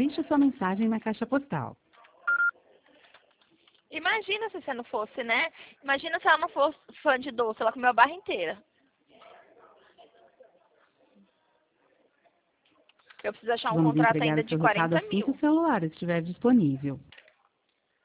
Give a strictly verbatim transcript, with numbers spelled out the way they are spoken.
Deixe sua mensagem na caixa postal. Imagina se você não fosse, né? Imagina se ela não fosse fã de doce, ela comeu a barra inteira. Eu preciso achar um Vamos contrato entregar ainda o de seu recado quarenta assim que mil. o celular estiver disponível.